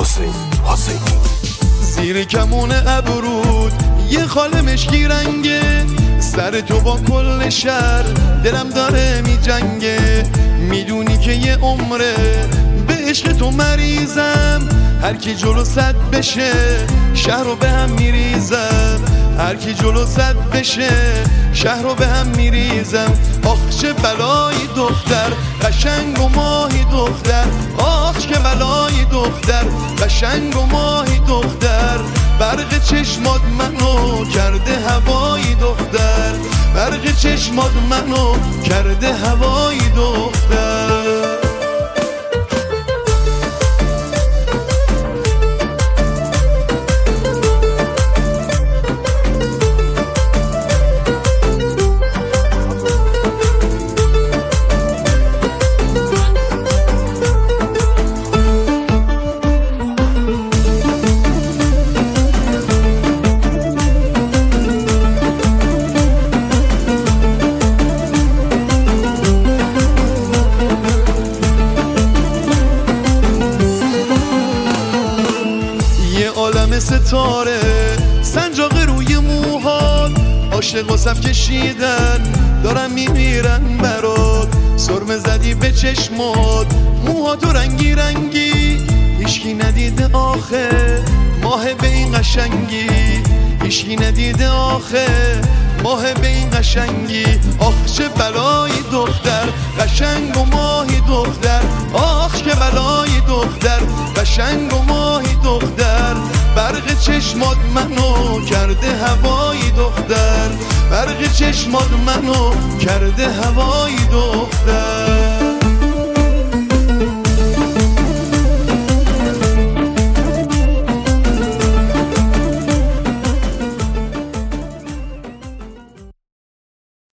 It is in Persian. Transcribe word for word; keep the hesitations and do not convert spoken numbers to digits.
حسین حسینی. زیر کمون ابرود یه خال مشکی رنگه، سر تو با کل شهر دلم داره می جنگه. میدونی که یه عمره به عشق تو مریضم، هر کی جلو صد بشه شهر رو به هم میریزم. هر کی جلو صد بشه شهر رو به هم میریزم. آخ چه بلایی دختر، قشنگ و ماهی دختر. آخ چه بلایی دختر، قشنگ و ماهی دختر. برق چشمات منو کرده هوایی دختر، برق چشمات منو کرده هوایی دختر. عالم ستاره سنجاق روی موهات، عاشق و صف کشیدن دارن میمیرن برات. سرمه زدی به چشمات، موهاتو رنگی رنگی. هیچکی ندیده آخه ماه به این قشنگی، هیچکی ندیده آخه ماه به این قشنگی. آخ چه بلایی دختر، قشنگ و ماهی دختر. آخ چه بلایی دختر، قشنگ و ماهی دختر. برق چشمات منو کرده هوایی دختر، برق چشمات منو کرده هوایی دختر.